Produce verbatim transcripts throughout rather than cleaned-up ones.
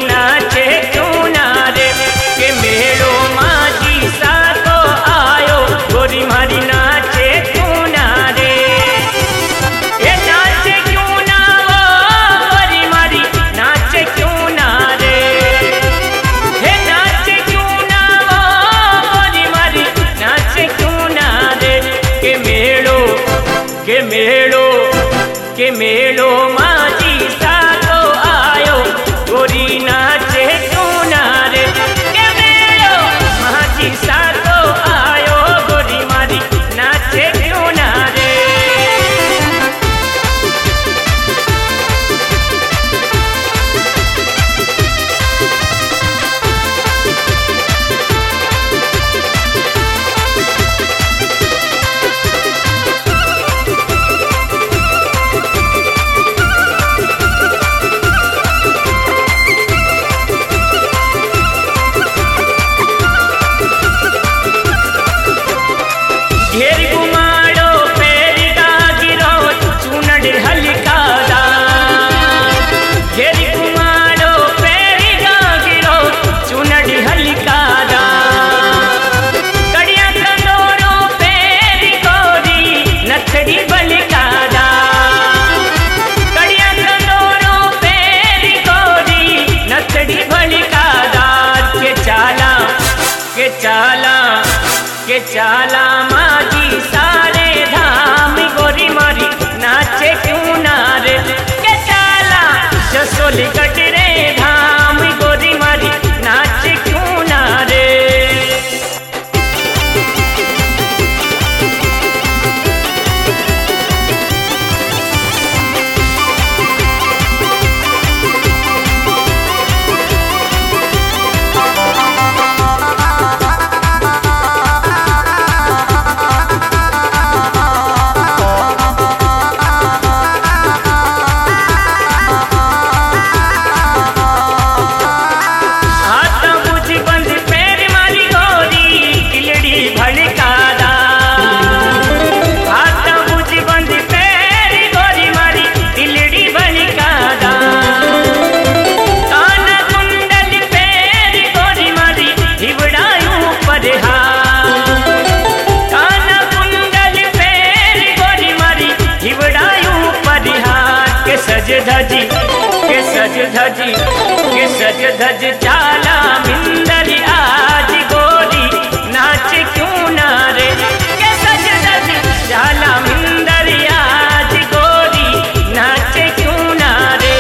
नाचे क्यों ना रे, के मेलो माझी सातो आयो गोरी मारी नाचे क्यों ना रे। ये नाचे क्यों ना वो गोरी मारी नाचे क्यों ना रे, हे नाचे क्यों ना वो गोरी मारी नाचे क्यों ना रे। के मेलो के मेलो के मेलो माझी सातो आयो गोरी नाचे क्यों ना रे, के मेलो माझी सातो आयो गोरी मारी नाचे क्यों ना रे। घेर घुमाड़ो पैरी गागिरो चूनड़ हलकादा, घेर घुमाड़ो पैरी गागिरो चूनड़ हलकादा। कड़िया कंदोरो पैरी गोरी नथड़ी बलकादा, कड़िया कंदोरो पैरी गोरी नथड़ी बलकादा। के चाला के चाला के चाला माझी सारे धाम गोरी मारी नाचे क्यों ना रे, के चाला जसोली कटरे धाम गोरी मारी नाचे क्यों ना रे। सज धजी के सज धजी के सज धज चाला मिंदर आज गोरी नाचे क्यों ना रे, के सज धज चाला मिंदर आज गोरी नाचे क्यों ना रे।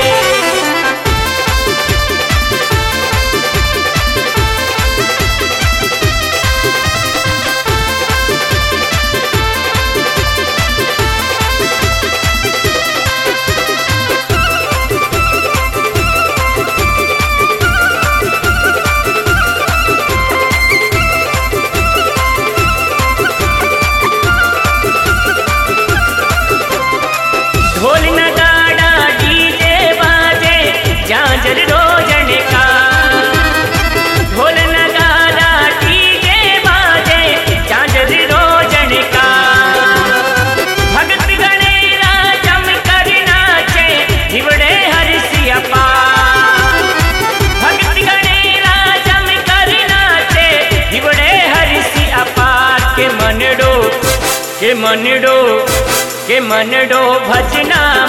ढोल नगाड़ा डीजे बाजे झांझर रोजन का, ढोल नगाड़ा डीजे बाजे झांझर रोजन का। भगत गणेरा जम कर नाचे हिवड़े हरसिया पार, भगत गणेरा जम कर नाचे हिवड़े हरसिया पार। के मनडो के मनडो के मनडो भजना